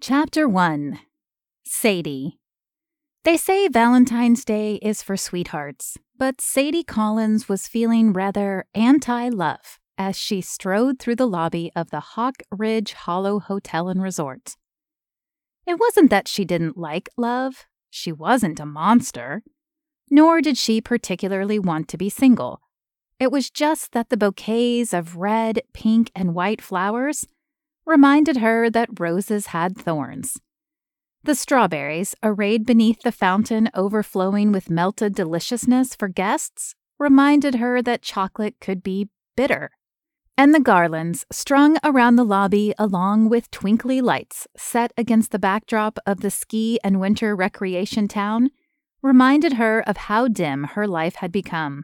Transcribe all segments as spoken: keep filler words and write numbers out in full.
Chapter one. Sadie. They say Valentine's Day is for sweethearts, but Sadie Collins was feeling rather anti-love as she strode through the lobby of the Hawk Ridge Hollow Hotel and Resort. It wasn't that she didn't like love. She wasn't a monster. Nor did she particularly want to be single. It was just that the bouquets of red, pink, and white flowers reminded her that roses had thorns. The strawberries, arrayed beneath the fountain overflowing with melted deliciousness for guests, reminded her that chocolate could be bitter. And the garlands, strung around the lobby along with twinkly lights set against the backdrop of the ski and winter recreation town, reminded her of how dim her life had become.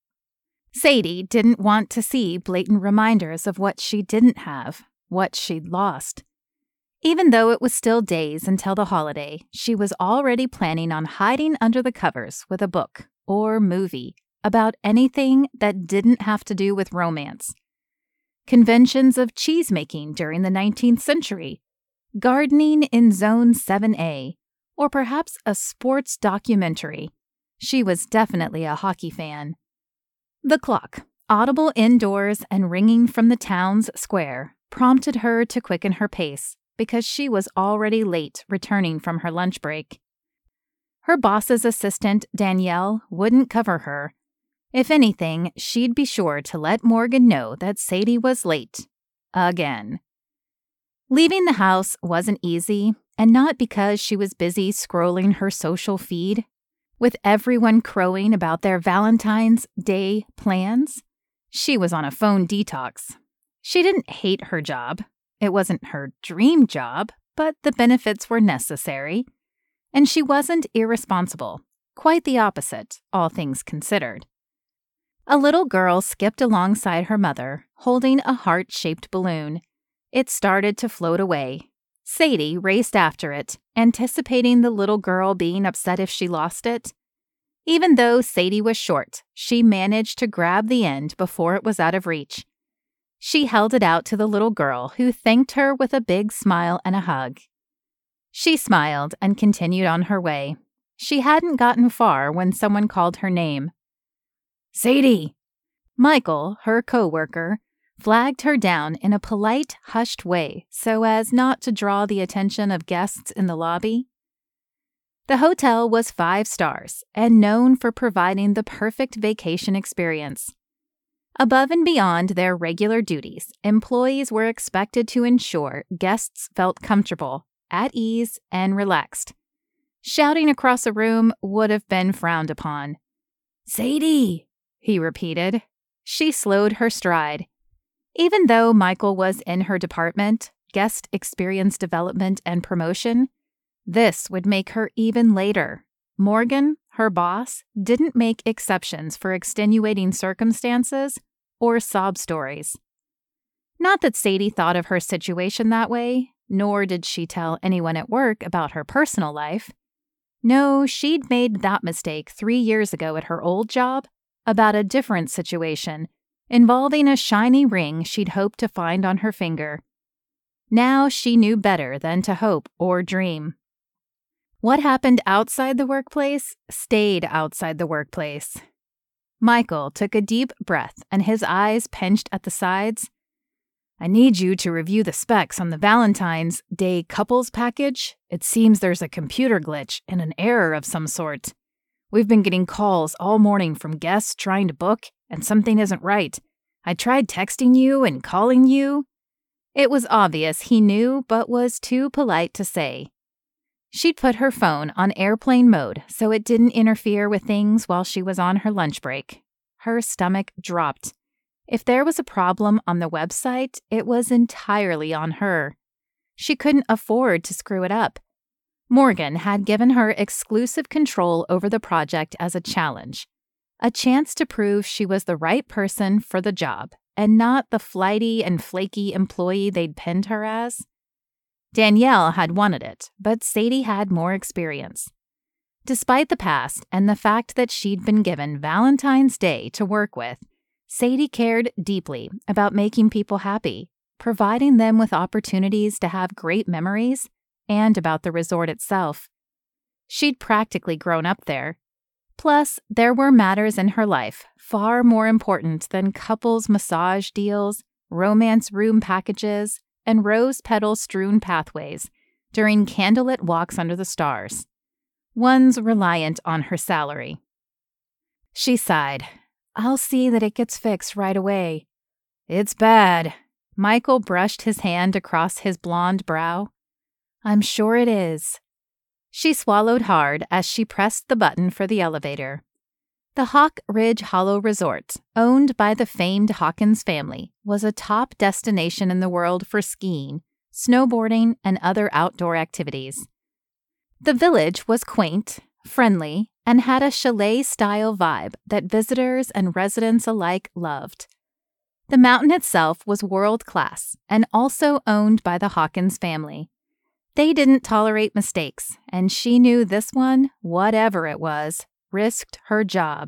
Sadie didn't want to see blatant reminders of what she didn't have, what she'd lost. Even though it was still days until the holiday, she was already planning on hiding under the covers with a book or movie about anything that didn't have to do with romance. Conventions of cheesemaking during the nineteenth century, gardening in Zone seven A, or perhaps a sports documentary. She was definitely a hockey fan. The clock, audible indoors and ringing from the town's square, prompted her to quicken her pace because she was already late returning from her lunch break. Her boss's assistant, Danielle, wouldn't cover her. If anything, she'd be sure to let Morgan know that Sadie was late. Again. Leaving the house wasn't easy, and not because she was busy scrolling her social feed, with everyone crowing about their Valentine's Day plans. She was on a phone detox. She didn't hate her job. It wasn't her dream job, but the benefits were necessary. And she wasn't irresponsible. Quite the opposite, all things considered. A little girl skipped alongside her mother, holding a heart-shaped balloon. It started to float away. Sadie raced after it, anticipating the little girl being upset if she lost it. Even though Sadie was short, she managed to grab the end before it was out of reach. She held it out to the little girl, who thanked her with a big smile and a hug. She smiled and continued on her way. She hadn't gotten far when someone called her name. Sadie! Michael, her co-worker, flagged her down in a polite, hushed way so as not to draw the attention of guests in the lobby. The hotel was five stars and known for providing the perfect vacation experience. Above and beyond their regular duties, employees were expected to ensure guests felt comfortable, at ease, and relaxed. Shouting across a room would have been frowned upon. Sadie! He repeated. She slowed her stride. Even though Michael was in her department, guest experience development and promotion, this would make her even later. Morgan, her boss, didn't make exceptions for extenuating circumstances or sob stories. Not that Sadie thought of her situation that way, nor did she tell anyone at work about her personal life. No, she'd made that mistake three years ago at her old job about a different situation involving a shiny ring she'd hoped to find on her finger. Now she knew better than to hope or dream. What happened outside the workplace stayed outside the workplace. Michael took a deep breath and his eyes pinched at the sides. I need you to review the specs on the Valentine's Day couples package. It seems there's a computer glitch and an error of some sort. We've been getting calls all morning from guests trying to book, and something isn't right. I tried texting you and calling you. It was obvious he knew, but was too polite to say. She'd put her phone on airplane mode so it didn't interfere with things while she was on her lunch break. Her stomach dropped. If there was a problem on the website, it was entirely on her. She couldn't afford to screw it up. Morgan had given her exclusive control over the project as a challenge, a chance to prove she was the right person for the job and not the flighty and flaky employee they'd pinned her as. Danielle had wanted it, but Sadie had more experience. Despite the past and the fact that she'd been given Valentine's Day to work with, Sadie cared deeply about making people happy, providing them with opportunities to have great memories and about the resort itself. She'd practically grown up there. Plus, there were matters in her life far more important than couples massage deals, romance room packages, and rose petal-strewn pathways during candlelit walks under the stars. One's reliant on her salary. She sighed. I'll see that it gets fixed right away. It's bad. Michael brushed his hand across his blonde brow. I'm sure it is. She swallowed hard as she pressed the button for the elevator. The Hawk Ridge Hollow Resort, owned by the famed Hawkins family, was a top destination in the world for skiing, snowboarding, and other outdoor activities. The village was quaint, friendly, and had a chalet-style vibe that visitors and residents alike loved. The mountain itself was world-class and also owned by the Hawkins family. They didn't tolerate mistakes, and she knew this one, whatever it was, risked her job.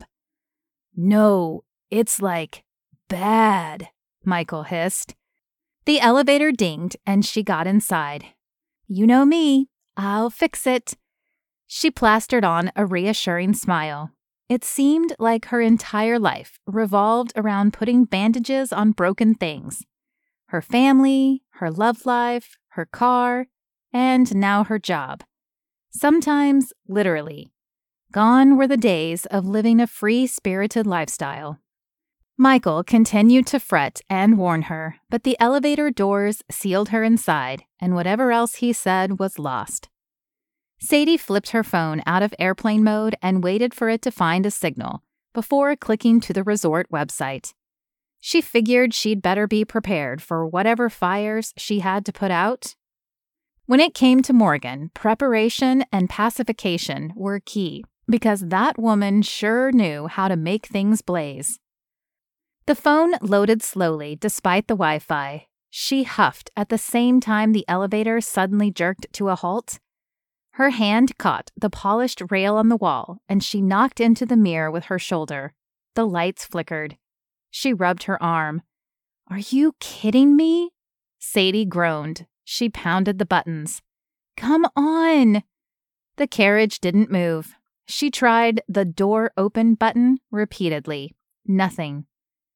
No, it's like bad, Michael hissed. The elevator dinged, and she got inside. You know me, I'll fix it. She plastered on a reassuring smile. It seemed like her entire life revolved around putting bandages on broken things. Her family, her love life, her car, and now her job. Sometimes, literally. Gone were the days of living a free-spirited lifestyle. Michael continued to fret and warn her, but the elevator doors sealed her inside, and whatever else he said was lost. Sadie flipped her phone out of airplane mode and waited for it to find a signal before clicking to the resort website. She figured she'd better be prepared for whatever fires she had to put out. When it came to Morgan, preparation and pacification were key, because that woman sure knew how to make things blaze. The phone loaded slowly despite the Wi-Fi. She huffed at the same time the elevator suddenly jerked to a halt. Her hand caught the polished rail on the wall, and she knocked into the mirror with her shoulder. The lights flickered. She rubbed her arm. Are you kidding me? Sadie groaned. She pounded the buttons. Come on! The carriage didn't move. She tried the door open button repeatedly. Nothing.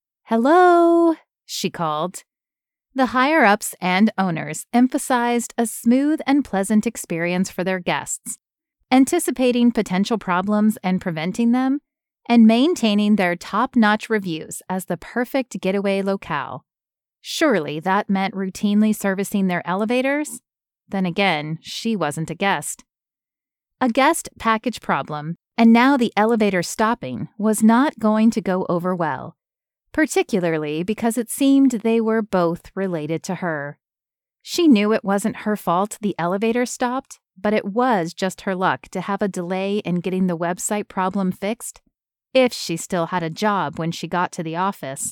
Hello, she called. The higher-ups and owners emphasized a smooth and pleasant experience for their guests, anticipating potential problems and preventing them, and maintaining their top-notch reviews as the perfect getaway locale. Surely that meant routinely servicing their elevators? Then again, she wasn't a guest. A guest package problem, and now the elevator stopping, was not going to go over well. Particularly because it seemed they were both related to her. She knew it wasn't her fault the elevator stopped, but it was just her luck to have a delay in getting the website problem fixed, if she still had a job when she got to the office.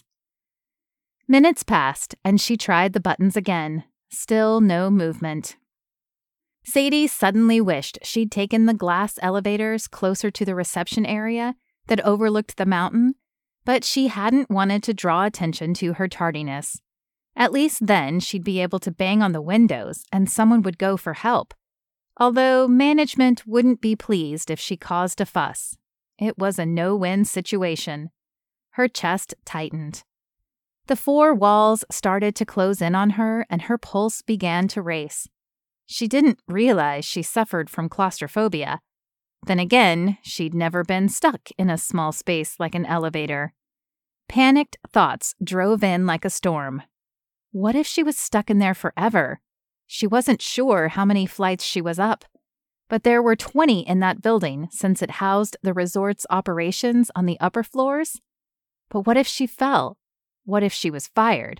Minutes passed, and she tried the buttons again. Still no movement. Sadie suddenly wished she'd taken the glass elevators closer to the reception area that overlooked the mountain, but she hadn't wanted to draw attention to her tardiness. At least then she'd be able to bang on the windows and someone would go for help. Although management wouldn't be pleased if she caused a fuss. It was a no-win situation. Her chest tightened. The four walls started to close in on her and her pulse began to race. She didn't realize she suffered from claustrophobia. Then again, she'd never been stuck in a small space like an elevator. Panicked thoughts drove in like a storm. What if she was stuck in there forever? She wasn't sure how many flights she was up, but there were twenty in that building since it housed the resort's operations on the upper floors. But what if she fell? What if she was fired?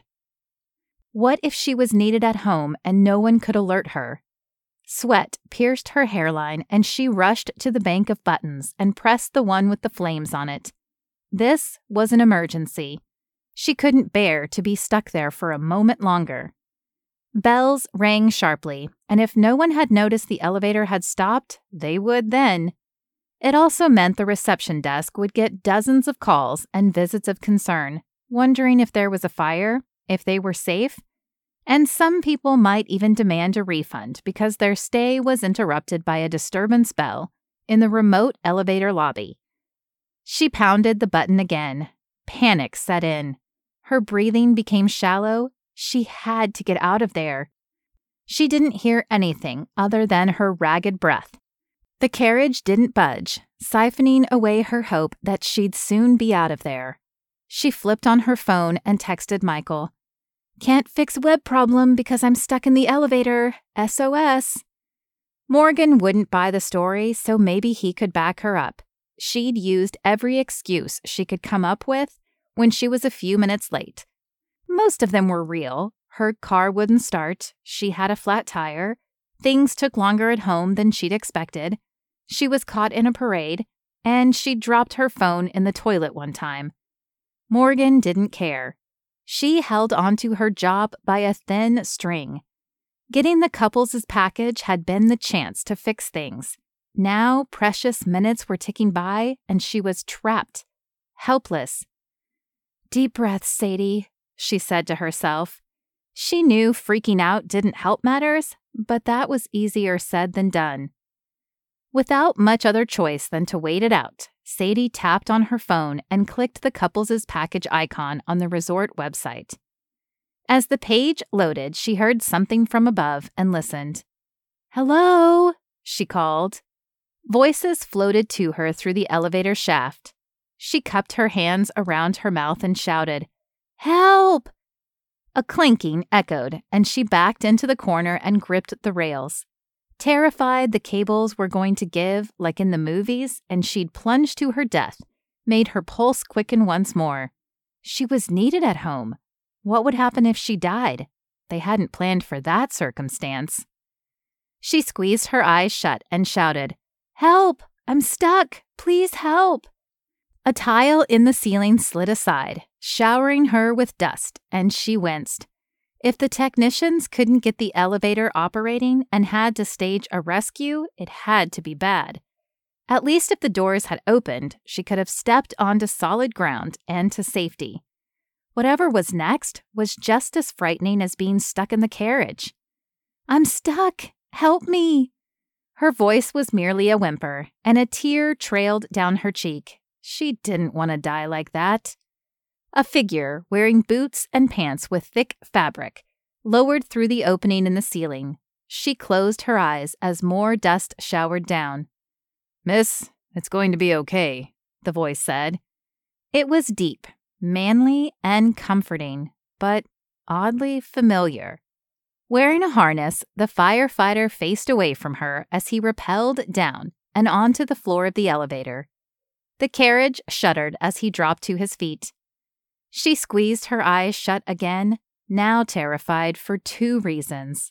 What if she was needed at home and no one could alert her? Sweat pierced her hairline and she rushed to the bank of buttons and pressed the one with the flames on it. This was an emergency. She couldn't bear to be stuck there for a moment longer. Bells rang sharply, and if no one had noticed the elevator had stopped, they would then. It also meant the reception desk would get dozens of calls and visits of concern, wondering if there was a fire, if they were safe, And some people might even demand a refund because their stay was interrupted by a disturbance bell in the remote elevator lobby. She pounded the button again. Panic set in. Her breathing became shallow. She had to get out of there. She didn't hear anything other than her ragged breath. The carriage didn't budge, siphoning away her hope that she'd soon be out of there. She flipped on her phone and texted Michael. "Can't fix web problem because I'm stuck in the elevator. S O S. Morgan wouldn't buy the story, so maybe he could back her up. She'd used every excuse she could come up with when she was a few minutes late. Most of them were real. Her car wouldn't start. She had a flat tire. Things took longer at home than she'd expected. She was caught in a parade, and she'd dropped her phone in the toilet one time. Morgan didn't care. She held onto her job by a thin string. Getting the couples' package had been the chance to fix things. Now precious minutes were ticking by, and she was trapped, helpless. "Deep breaths, Sadie," she said to herself. She knew freaking out didn't help matters, but that was easier said than done. Without much other choice than to wait it out, Sadie tapped on her phone and clicked the couples' package icon on the resort website. As the page loaded, she heard something from above and listened. "Hello," she called. Voices floated to her through the elevator shaft. She cupped her hands around her mouth and shouted, "Help!" A clinking echoed, and she backed into the corner and gripped the rails. Terrified the cables were going to give, like in the movies, and she'd plunge to her death, made her pulse quicken once more. She was needed at home. What would happen if she died? They hadn't planned for that circumstance. She squeezed her eyes shut and shouted, "Help! I'm stuck! Please help!" A tile in the ceiling slid aside, showering her with dust, and she winced. If the technicians couldn't get the elevator operating and had to stage a rescue, it had to be bad. At least if the doors had opened, she could have stepped onto solid ground and to safety. Whatever was next was just as frightening as being stuck in the carriage. "I'm stuck! Help me!" Her voice was merely a whimper, and a tear trailed down her cheek. She didn't want to die like that. A figure, wearing boots and pants with thick fabric, lowered through the opening in the ceiling. She closed her eyes as more dust showered down. "Miss, it's going to be okay," the voice said. It was deep, manly, and comforting, but oddly familiar. Wearing a harness, the firefighter faced away from her as he rappelled down and onto the floor of the elevator. The carriage shuddered as he dropped to his feet. She squeezed her eyes shut again, now terrified for two reasons.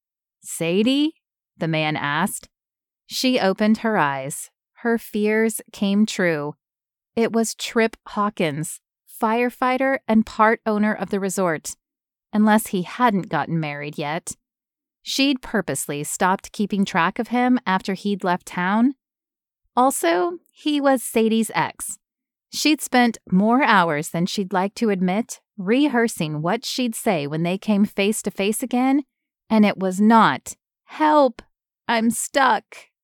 "Sadie?" the man asked. She opened her eyes. Her fears came true. It was Trip Hawkins, firefighter and part owner of the resort, unless he hadn't gotten married yet. She'd purposely stopped keeping track of him after he'd left town. Also, he was Sadie's ex. She'd spent more hours than she'd like to admit rehearsing what she'd say when they came face to face again, and it was not, "Help! I'm stuck."